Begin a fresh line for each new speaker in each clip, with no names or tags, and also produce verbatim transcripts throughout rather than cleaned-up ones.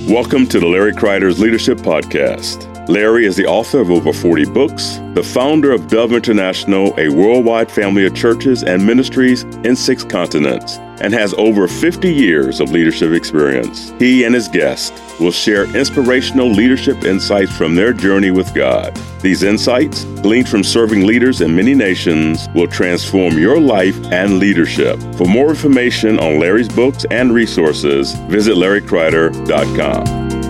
Welcome to the Larry Kreider's Leadership Podcast. Larry is the author of over forty books, the founder of Dove International, a worldwide family of churches and ministries in six continents, and has over fifty years of leadership experience. He and his guests will share inspirational leadership insights from their journey with God. These insights, gleaned from serving leaders in many nations, will transform your life and leadership. For more information on Larry's books and resources, visit larry kreider dot com.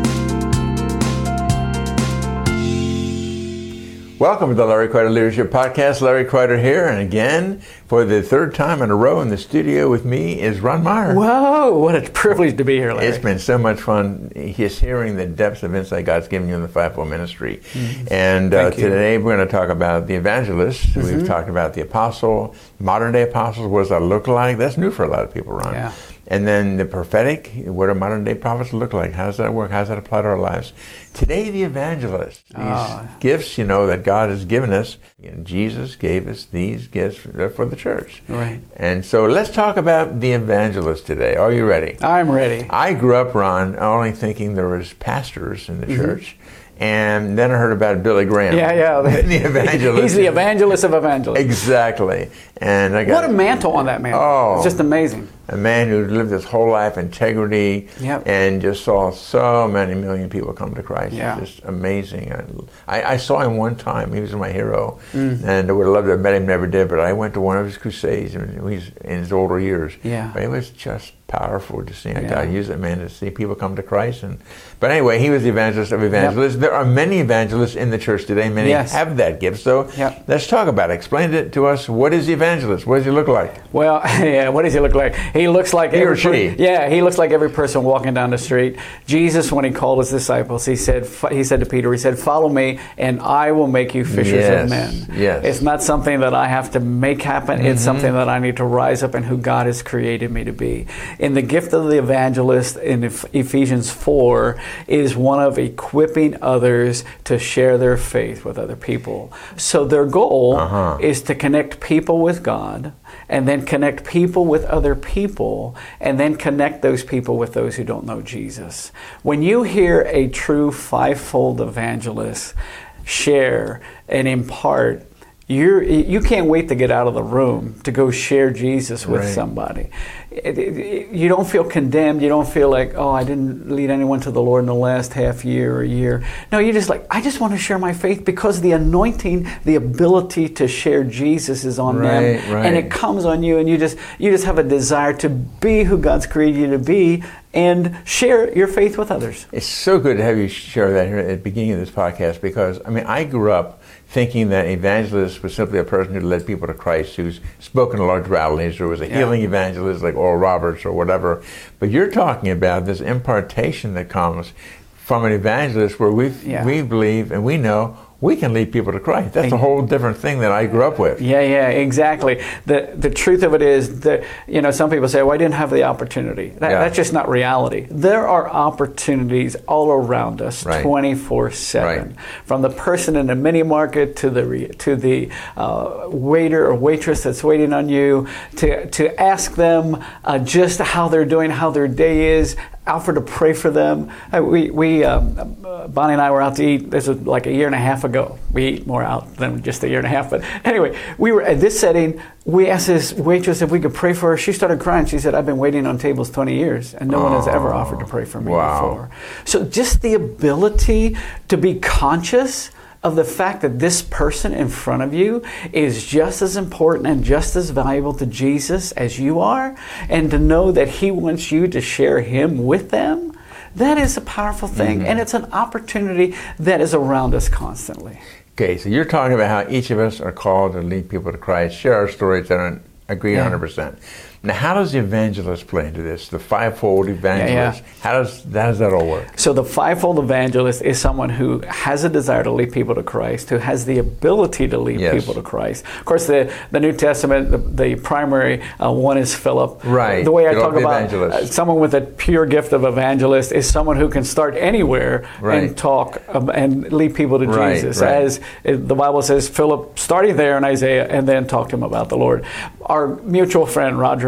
Welcome to the Larry Kreider Leadership Podcast. Larry Kreider here, and again, for the third time in a row in the studio with me is Ron Meyer.
Whoa, what a privilege to be here, Larry.
It's been so much fun just hearing the depths of insight God's given you in the fivefold ministry. Mm-hmm. And uh, today we're going to talk about the evangelist. Mm-hmm. We've talked about the apostle, modern-day apostles. What does that look like? That's new for a lot of people, Ron.
Yeah.
And then the prophetic, what do modern-day prophets look like? How does that work? How does that apply to our lives? Today, the evangelist. These oh. gifts, you know, that God has given us. You know, Jesus gave us these gifts for the church.
Right.
And so let's talk about the evangelist today. Are you ready?
I'm ready.
I grew up, Ron, only thinking there was pastors in the mm-hmm. church. And then I heard about Billy Graham.
Yeah, yeah.
The evangelist.
He's the evangelist of evangelists.
Exactly. And I got
what a mantle on that man.
Oh,
it's just amazing.
A man who lived his whole life integrity
yep.
and just saw so many million people come to Christ.
Yeah.
It's just amazing. I, I saw him one time. He was my hero.
Mm.
And I would have loved to have met him, never did. But I went to one of his crusades and he's in his older years.
Yeah.
But it was just powerful to see
yeah.
God use that man to see people come to Christ. And But anyway, he was the evangelist of evangelists. Yep. There are many evangelists in the church today. Many
yes.
have that gift. So
yep.
let's talk about it. Explain it to us. What is the evangelist? What does he look like?
Well, yeah, what does he look like? He looks like
he
every
or she.
Per- yeah, he looks like every person walking down the street. Jesus, when he called his disciples, he said, he said to Peter, he said, "Follow me, and I will make you fishers
yes.
of men."
Yes.
It's not something that I have to make happen.
Mm-hmm.
It's something that I need to rise up in who God has created me to be. In the gift of the evangelist in Ephesians four is one of equipping others to share their faith with other people. So their goal
uh-huh.
is to connect people with God, and then connect people with other people, and then connect those people with those who don't know Jesus. When you hear a true fivefold evangelist share and impart, You're, you can't wait to get out of the room to go share Jesus with
right.
somebody. It, it, it, you don't feel condemned. You don't feel like, oh, I didn't lead anyone to the Lord in the last half year or year. No, you're just like, I just want to share my faith because the anointing, the ability to share Jesus is on
right,
them.
Right.
And it comes on you, and you just you just have a desire to be who God's created you to be and share your faith with others.
It's so good to have you share that here at the beginning of this podcast because, I mean, I grew up thinking that evangelist was simply a person who led people to Christ, who's spoken at large rallies, or was a
yeah.
healing evangelist like Oral Roberts or whatever. But you're talking about this impartation that comes from an evangelist where we
yeah.
we believe and we know we can lead people to Christ. That's a whole different thing that I grew up with.
Yeah, yeah, exactly. The the truth of it is that, you know, some people say, well, I didn't have the opportunity. That,
yeah.
That's just not reality. There are opportunities all around us,
right.
twenty-four seven.
Right.
From the person in the mini market to the to the uh, waiter or waitress that's waiting on you, to, to ask them uh, just how they're doing, how their day is, offer to pray for them. Uh, we, we um, Bonnie and I were out to eat, this was like a year and a half ago. We eat more out than just a year and a half. But anyway, we were at this setting. We asked this waitress if we could pray for her. She started crying. She said, I've been waiting on tables twenty years, and no oh, one has ever offered to pray for me
wow.
before. So just the ability to be conscious of the fact that this person in front of you is just as important and just as valuable to Jesus as you are, and to know that he wants you to share him with them, that is a powerful thing. Mm-hmm. And it's an opportunity that is around us constantly.
Okay, so you're talking about how each of us are called to lead people to Christ, share our stories, and agree yeah. one hundred percent. Now, how does the evangelist play into this? The fivefold evangelist. Yeah, yeah. How does how does that all work?
So the fivefold evangelist is someone who has a desire to lead people to Christ, who has the ability to lead
yes.
people to Christ. Of course, the, the New Testament, the, the primary uh, one is Philip.
Right.
The way I
Philip
talk about uh, someone with a pure gift of evangelist is someone who can start anywhere
right.
and talk um, and lead people to
right,
Jesus.
Right.
As the Bible says, Philip started there in Isaiah and then talked to him about the Lord. Our mutual friend, Roger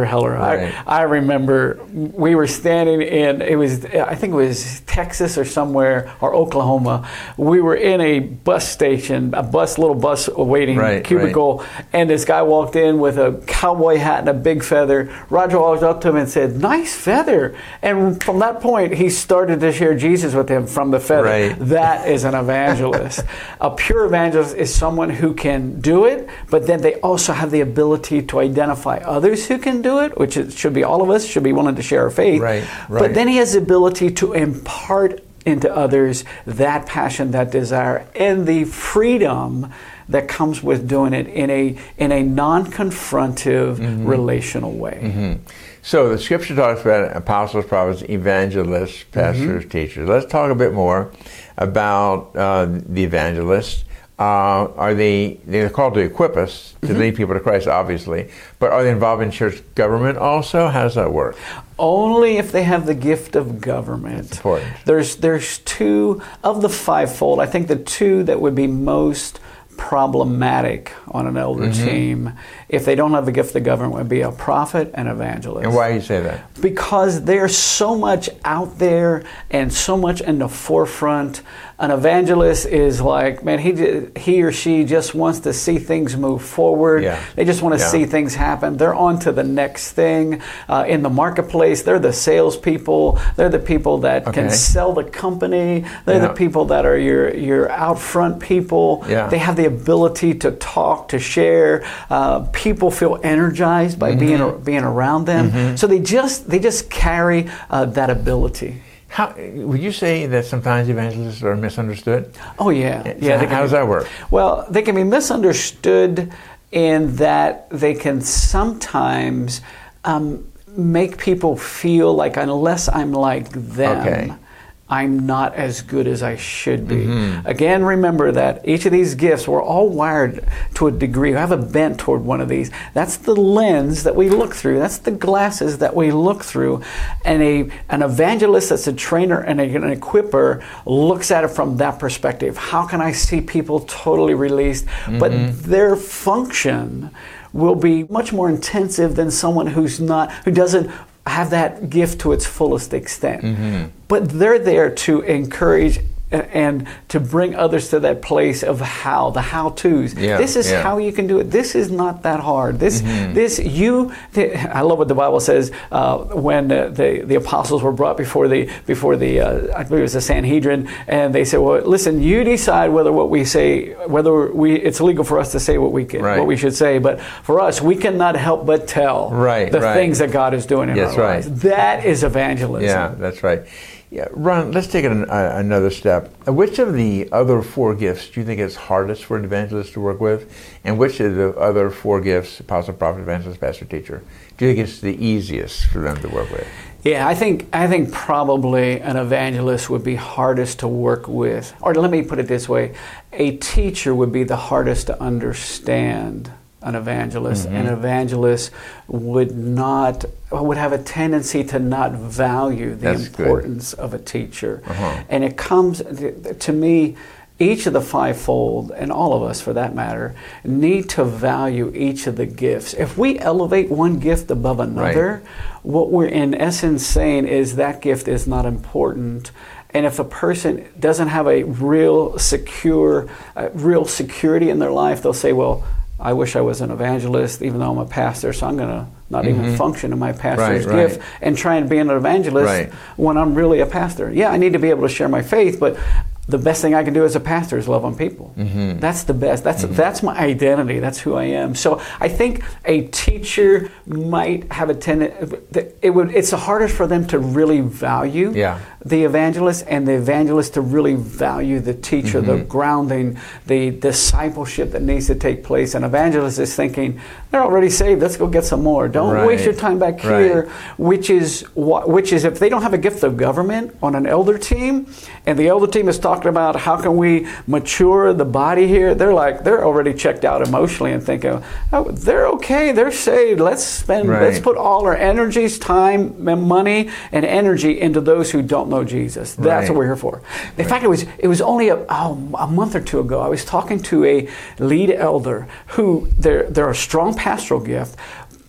Heller.
Right.
I, I remember we were standing in, it was, I think it was Texas or somewhere, or Oklahoma. We were in a bus station, a bus, little bus waiting
right,
cubicle,
right.
and this guy walked in with a cowboy hat and a big feather. Roger walked up to him and said, "Nice feather." And from that point, he started to share Jesus with him from the feather.
Right.
That is an evangelist. A pure evangelist is someone who can do it, but then they also have the ability to identify others who can do it, which it should be all of us, should be willing to share our faith.
Right, right.
But then he has the ability to impart into others that passion, that desire, and the freedom that comes with doing it in a in a non-confrontive, mm-hmm. relational way.
Mm-hmm. So the scripture talks about apostles, prophets, evangelists, pastors, mm-hmm. teachers. Let's talk a bit more about uh, the evangelists. Uh, are they, they're called to equip us, to mm-hmm. lead people to Christ, obviously, but are they involved in church government also? How does that work?
Only if they have the gift of government.
That's important.
There's, there's two of the fivefold. I think the two that would be most problematic on an elder mm-hmm. team, if they don't have the gift of government, would be a prophet and evangelist.
And why do you say that?
Because there's so much out there and so much in the forefront. An evangelist is like, man, he he or she just wants to see things move forward.
Yeah.
They just want to
yeah.
see things happen. They're on to the next thing. Uh, in the marketplace, they're the salespeople. They're the people that
okay.
can sell the company. They're
yeah.
the people that are your, your out front people.
Yeah.
They have the ability to talk, to share. Uh, people feel energized by mm-hmm. being being around them. Mm-hmm. So they just they just carry uh, that ability.
How would you say that sometimes evangelists are misunderstood?
Oh yeah,
so
yeah.
How, how does that work?
Well, they can be misunderstood in that they can sometimes um, make people feel like unless I'm like them,
okay.
I'm not as good as I should be.
Mm-hmm.
Again, remember that each of these gifts, we're all wired to a degree. We have a bent toward one of these. That's the lens that we look through. That's the glasses that we look through. And a an evangelist that's a trainer and a, an equipper looks at it from that perspective. How can I see people totally released? Mm-hmm. But their function will be much more intensive than someone who's not, who doesn't have that gift to its fullest extent. Mm-hmm. But they're there to encourage and to bring others to that place of how, the how-tos.
Yeah,
this is
yeah.
how you can do it. This is not that hard. This, mm-hmm. this you. Th- I love what the Bible says uh, when uh, the the apostles were brought before the before the uh, I believe it was the Sanhedrin, and they said, "Well, listen, you decide whether what we say, whether we it's legal for us to say what we can,
right.
what we should say, but for us, we cannot help but tell
right,
the
right.
things that God is doing in
yes,
our
right.
lives." That is evangelism.
Yeah, that's right. Yeah, Ron, let's take it an, uh, another step. Which of the other four gifts do you think is hardest for an evangelist to work with? And which of the other four gifts, apostle, prophet, evangelist, pastor, teacher, do you think it's the easiest for them to work with?
Yeah, I think I think probably an evangelist would be hardest to work with. Or let me put it this way, a teacher would be the hardest to understand an evangelist. Mm-hmm. An evangelist would not would have a tendency to not value the
That's
importance good. Of a teacher.
Uh-huh.
And it comes to me, each of the fivefold, and all of us for that matter, need to value each of the gifts. If we elevate one gift above another, right. what we're in essence saying is that gift is not important. And if a person doesn't have a real secure, uh, real security in their life, they'll say, well, I wish I was an evangelist, even though I'm a pastor, so I'm going to not mm-hmm. even function in my pastor's
right,
gift
right.
and try and be an evangelist
right.
when I'm really a pastor. Yeah, I need to be able to share my faith, but the best thing I can do as a pastor is love on people. Mm-hmm. That's the best. That's mm-hmm. that's my identity. That's who I am. So I think a teacher might have a tendency. It would. It's the hardest for them to really value
yeah.
the evangelist, and the evangelist to really value the teacher, mm-hmm. the grounding, the discipleship that needs to take place. An evangelist is thinking, they're already saved. Let's go get some more. Don't
right.
waste your time back
right.
here. Which is what? Which is if they don't have a gift of government on an elder team, and the elder team is talking about how can we mature the body here, they're like they're already checked out emotionally and thinking, oh, they're okay, they're saved. Let's spend,
right.
let's put all our energies, time, and money, and energy into those who don't know Jesus. That's
right.
what we're here for. In
right.
fact, it was it was only a, oh, a month or two ago. I was talking to a lead elder who they're they're a strong pastoral gift.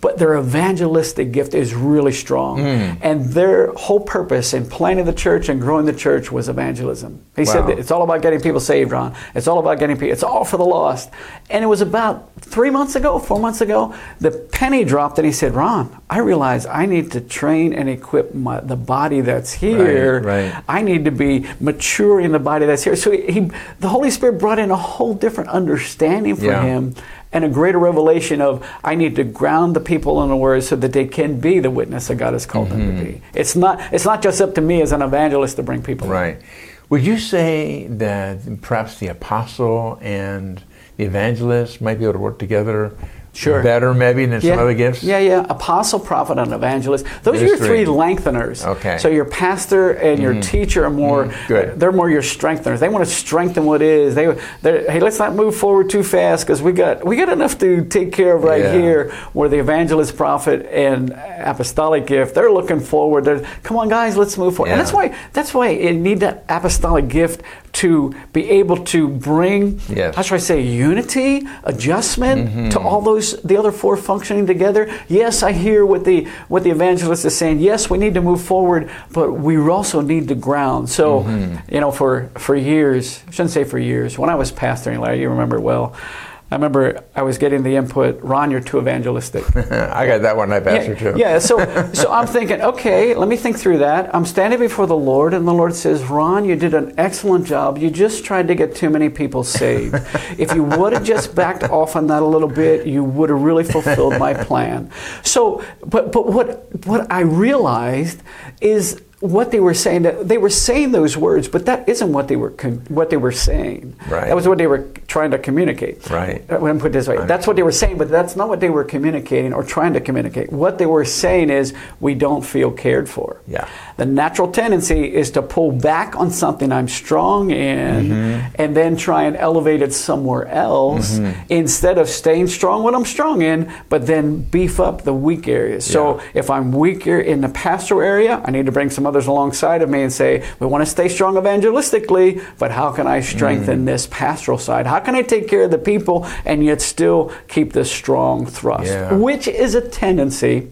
but their evangelistic gift is really strong. Mm. And their whole purpose in planting the church and growing the church was evangelism. He wow. said that it's all about getting people saved, Ron. It's all about getting people, it's all for the lost. And it was about three months ago, four months ago, the penny dropped and he said, Ron, I realize I need to train and equip my, the body that's here.
Right, right.
I need to be maturing the body that's here. So he, he, the Holy Spirit brought in a whole different understanding for yeah. him and a greater revelation of I need to ground the people in the Word so that they can be the witness that God has called mm-hmm. them to be. It's not, it's not just up to me as an evangelist to bring people
right.
in.
Would you say that perhaps the apostle and the evangelist might be able to work together
Sure.
better maybe than
yeah.
some other gifts?
Yeah, yeah. Apostle, prophet, and evangelist. Those
There's
are your three,
three
lengtheners.
Okay.
So your pastor and your mm. teacher are more,
mm. Good.
they're more your strengtheners. They want to strengthen what is. They, hey, let's not move forward too fast because we got we got enough to take care of right yeah. here. Where the evangelist, prophet, and apostolic gift, they're looking forward. They're, come on, guys, let's move forward. Yeah. And that's why that's why you need that apostolic gift to be able to bring,
yes.
how should I say, unity, adjustment mm-hmm. to all those, the other four functioning together. Yes, I hear what the what the evangelist is saying. Yes, we need to move forward, but we also need to ground. So, mm-hmm. you know, for, for years, I shouldn't say for years, when I was pastoring, Larry, you remember well, I remember I was getting the input, Ron, you're too evangelistic.
I got that one, I pastor
yeah,
too.
Yeah, so so I'm thinking, okay, let me think through that. I'm standing before the Lord, and the Lord says, Ron, you did an excellent job. You just tried to get too many people saved. If you would have just backed off on that a little bit, you would have really fulfilled my plan. So, but but what what I realized is what they were saying, that they were saying those words, but that isn't what they were com- what they were saying.
Right.
That was what they were trying to communicate.
Right.
Let me put it this way. That's what they were saying, but that's not what they were communicating or trying to communicate. What they were saying is, we don't feel cared for.
Yeah.
The natural tendency is to pull back on something I'm strong in mm-hmm. and then try and elevate it somewhere else mm-hmm. instead of staying strong what I'm strong in, but then beef up the weak areas. Yeah. So if I'm weaker in the pastoral area, I need to bring some others alongside of me and say, we want to stay strong evangelistically, but how can I strengthen mm. this pastoral side? How can I take care of the people and yet still keep this strong thrust?
Yeah.
Which is a tendency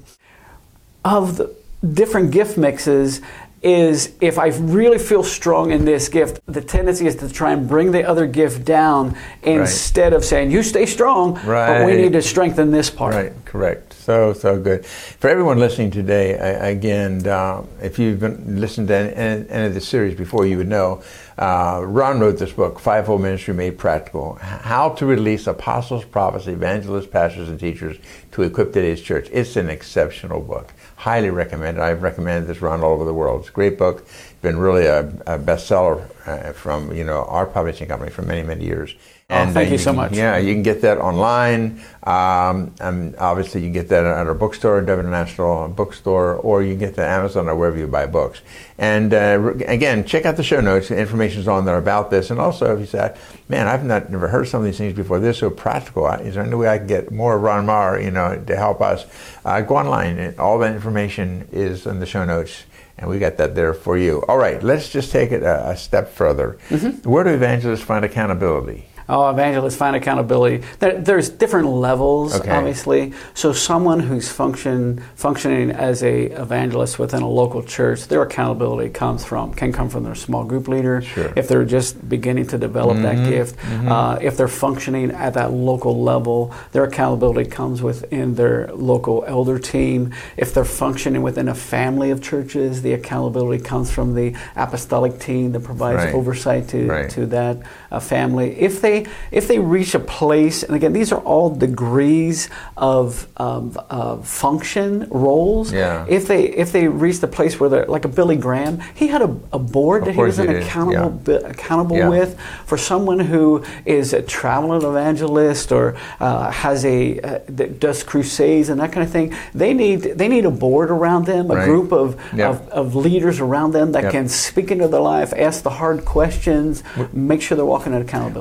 of the different gift mixes. Is if I really feel strong in this gift, the tendency is to try and bring the other gift down instead right. of saying, you stay strong,
right.
but we need to strengthen this part.
Right, correct. So, so good. For everyone listening today, I, again, uh, if you've been listening to any, any of the series before, you would know, uh, Ron wrote this book, Fivefold Ministry Made Practical, How to Release Apostles, Prophets, Evangelists, Pastors, and Teachers to Equip Today's Church. It's an exceptional book. Highly recommended. I've recommended this around all over the world. It's a great book. It's been really a, a bestseller uh, from you know our publishing company for many, many years.
And oh, thank uh, you, you so
can,
much.
Yeah, you can get that online. Um, and obviously, you can get that at our bookstore, Devon International Bookstore, or you can get that at Amazon or wherever you buy books. And uh, again, check out the show notes. The information's on there about this. And also, if you say, man, I've not never heard some of these things before. They're so practical. Is there any way I can get more of Ron Marr, you know, to help us? Uh, go online. And all that information is in the show notes. And we got that there for you. All right, let's just take it a, a step further. Mm-hmm. Where do evangelists find accountability?
Oh, evangelists find accountability. There, there's different levels, okay. obviously. So someone who's function, functioning as a evangelist within a local church, their accountability comes from, can come from their small group leader.
Sure.
If they're just beginning to develop mm-hmm. that gift. Mm-hmm. Uh, if they're functioning at that local level, their accountability comes within their local elder team. If they're functioning within a family of churches, the accountability comes from the apostolic team that provides
right.
oversight to,
right.
to that uh, family. If they If they reach a place, and again, these are all degrees of um, uh, function roles.
Yeah.
If they if they reach the place where they're like a Billy Graham, he had a, a board
of
that he was an
he
accountable
yeah.
bi- accountable
yeah.
with. For someone who is a traveling evangelist or uh, has a uh, that does crusades and that kind of thing, they need they need a board around them, a
right.
group of,
yep.
of of leaders around them that
yep.
can speak into their life, ask the hard questions, make sure they're walking in accountability.
We often say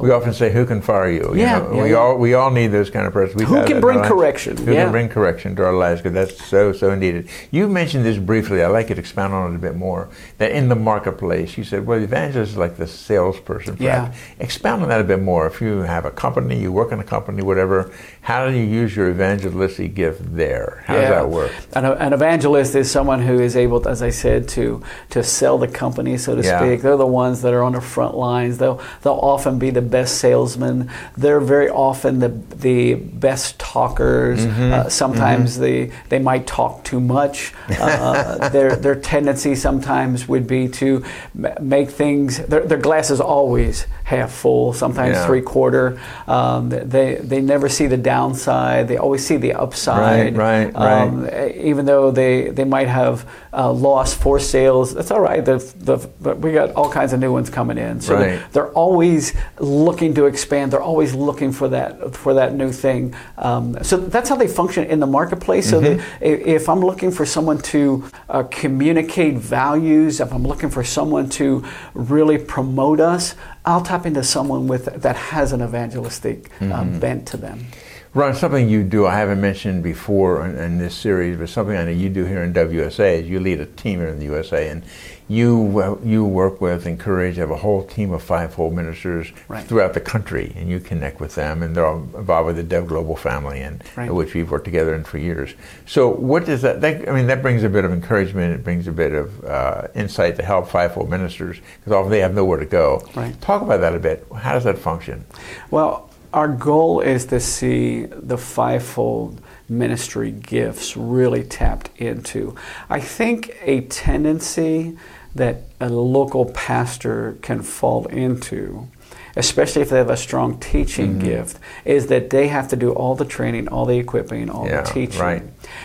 say, who can fire you? you
yeah,
know,
yeah,
we
yeah.
all we all need those kind of persons. We've
Who can bring correction?
Who
yeah.
can bring correction to our lives? Because that's so so needed. You mentioned this briefly. I'd like you to expound on it a bit more. That in the marketplace, you said, well, the evangelist is like the salesperson.
Yeah.
Expound on that a bit more. If you have a company, you work in a company, whatever. How do you use your evangelistic gift there? How
yeah.
does that work?
An, an evangelist is someone who is able, to, as I said, to to sell the company, so to
Yeah.
speak. They're the ones that are on the front lines. They'll they'll often be the best salesmen. They're very often the the best talkers.
Mm-hmm.
Uh, sometimes mm-hmm. they they might talk too much. Uh, their their tendency sometimes would be to m- make things. Their, their glass is always half full. Sometimes
Yeah.
three quarter. Um, they they never see the downside. They always see the upside.
Right, right,
um,
right.
Even though they, they might have uh, lost four sales, that's all right. The, the, the, we got all kinds of new ones coming in. So
Right.
they're, they're always looking to expand. They're always looking for that for that new thing. Um, so that's how they function in the marketplace. So
Mm-hmm.
they, if I'm looking for someone to uh, communicate values, if I'm looking for someone to really promote us, I'll tap into someone with that has an evangelistic uh,
Mm-hmm.
bent to them.
Ron, something you do I haven't mentioned before in, in this series, but something I know you do here in W S A is you lead a team here in the U S A, and you uh, you work with, encourage, have a whole team of fivefold ministers
Right.
throughout the country, and you connect with them, and they're all involved with the Dev Global family, and
Right.
which we've worked together in for years. So, what does that, that? I mean, that brings a bit of encouragement. It brings a bit of uh, insight to help fivefold ministers because often they have nowhere to go.
Right.
Talk about that a bit. How does that function?
Well, our goal is to see the fivefold ministry gifts really tapped into. I think a tendency that a local pastor can fall into, especially if they have a strong teaching
Mm-hmm.
gift, is that they have to do all the training, all the equipping, all
Yeah,
the teaching.
right.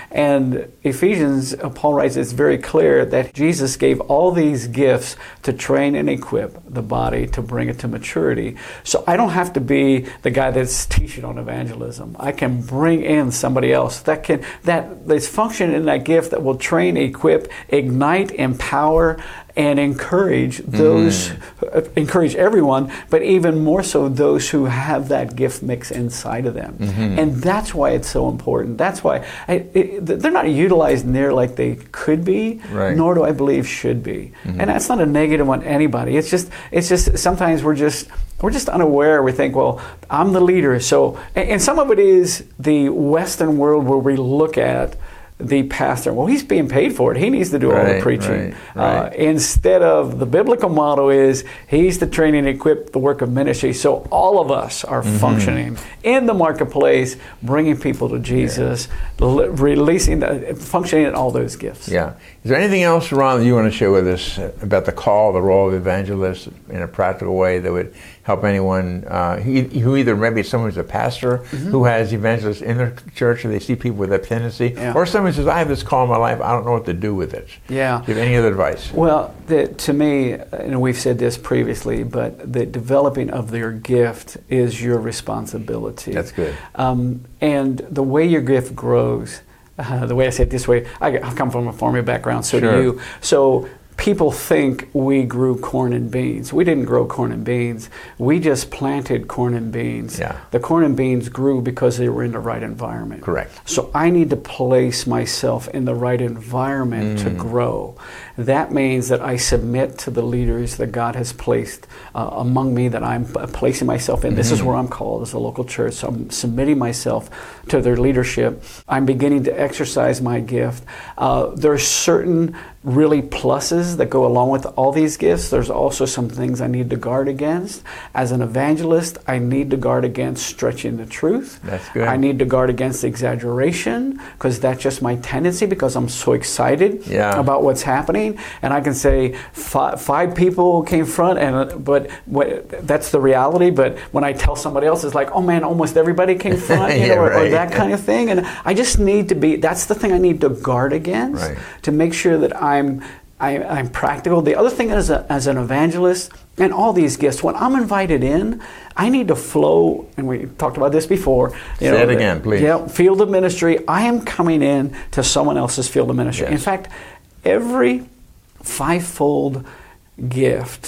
And Ephesians, uh, Paul writes, it's very clear that Jesus gave all these gifts to train and equip the body to bring it to maturity. So I don't have to be the guy that's teaching on evangelism. I can bring in somebody else that can that that's function in that gift that will train, equip, ignite, empower, and encourage those, uh, encourage everyone, but even more so those who have that gift mix inside of them.
Mm-hmm.
And that's why it's so important. That's why I, it, they're not utilized near like they could be,
Right.
nor do I believe should be. Mm-hmm. And that's not a negative on anybody. It's just, it's just sometimes we're just, we're just unaware. We think, well, I'm the leader. So, and, and some of it is the Western world where we look at the pastor, well, he's being paid for it. He needs to do all the
Right,
preaching.
right, right.
Uh, instead of the biblical model is he's to train and equip the work of ministry. So all of us are
Mm-hmm.
functioning in the marketplace, bringing people to Jesus, l- releasing, the, functioning in all those gifts.
Yeah. Is there anything else, Ron, that you want to share with us about the call, the role of evangelists in a practical way that would help anyone uh, who, who either maybe someone who's a pastor mm-hmm. who has evangelists in their church, or they see people with that tendency,
Yeah.
or someone who says, I have this call in my life, I don't know what to do with it.
Yeah.
Do you have any other advice?
Well, the, to me, and we've said this previously, but the developing of their gift is your responsibility.
That's good.
Um, and the way your gift grows, uh, the way I say it this way, I, I come from a farming background, so
Sure.
do you. So people think we grew corn and beans. We didn't grow corn and beans. We just planted corn and beans.
Yeah.
The corn and beans grew because they were in the right environment.
Correct.
So I need to place myself in the right environment
Mm.
to grow. That means that I submit to the leaders that God has placed uh, among me, that I'm p- placing myself in. Mm-hmm. This is where I'm called as a local church. So I'm submitting myself to their leadership. I'm beginning to exercise my gift. Uh, there are certain really pluses that go along with all these gifts. There's also some things I need to guard against. As an evangelist, I need to guard against stretching the truth.
That's good.
I need to guard against exaggeration, because that's just my tendency, because I'm so excited
Yeah.
about what's happening. And I can say five, five people came front, and but what, that's the reality. But when I tell somebody else, it's like, oh man, almost everybody came front, you
Yeah,
know, or, or
right.
that kind of thing. And I just need to be, that's the thing I need to guard against,
Right.
to make sure that I'm I, I'm practical. The other thing is, a, as an evangelist, and all these gifts, when I'm invited in, I need to flow, and we talked about this before. You
Say
know,
it again, please.
Yeah, field of ministry. I am coming in to someone else's field of ministry.
Yes.
In fact, every fivefold gift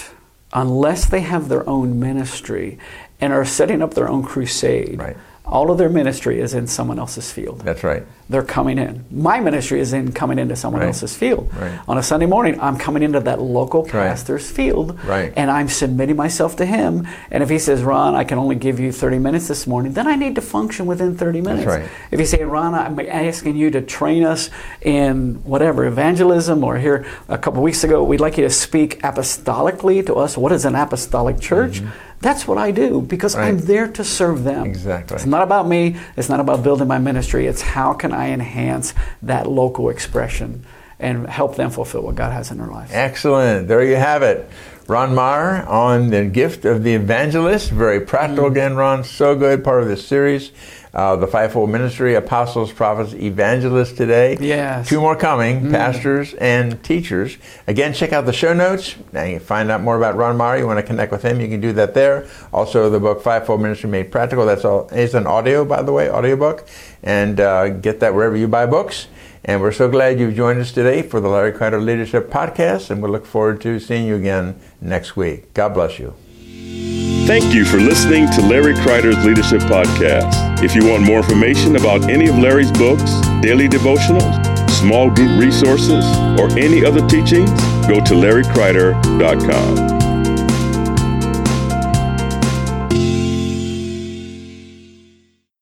unless they have their own ministry and are setting up their own crusade,
right.
all of their ministry is in someone else's field.
That's right.
They're coming in. My ministry is in coming into someone
right.
else's field.
Right.
On a Sunday morning, I'm coming into that local
That's
pastor's
right.
field,
right.
and I'm submitting myself to him. And if he says, Ron, I can only give you thirty minutes this morning, then I need to function within thirty minutes.
That's right.
If you say, Ron, I'm asking you to train us in whatever, evangelism, or here a couple weeks ago, we'd like you to speak apostolically to us. What is an apostolic church? Mm-hmm. That's what I do, because right. I'm there to serve them.
Exactly.
It's not about me. It's not about building my ministry. It's how can I enhance that local expression and help them fulfill what God has in their lives.
Excellent. There you have it. Ron Meyer on the gift of the evangelist. Very practical mm. again, Ron. So good. Part of this series. Uh, the fivefold ministry, apostles, prophets, evangelists today.
Yes.
Two more coming,
mm.
pastors and teachers. Again, check out the show notes. Now you find out more about Ron Meyer. You want to connect with him, you can do that there. Also, the book Fivefold Ministry Made Practical. That's all. It's an audio, by the way, audiobook. And uh, get that wherever you buy books. And we're so glad you've joined us today for the Larry Kreider Leadership Podcast. And we look forward to seeing you again next week. God bless you.
Thank you for listening to Larry Kreider's Leadership Podcast. If you want more information about any of Larry's books, daily devotionals, small group resources, or any other teachings, go to larry kreider dot com.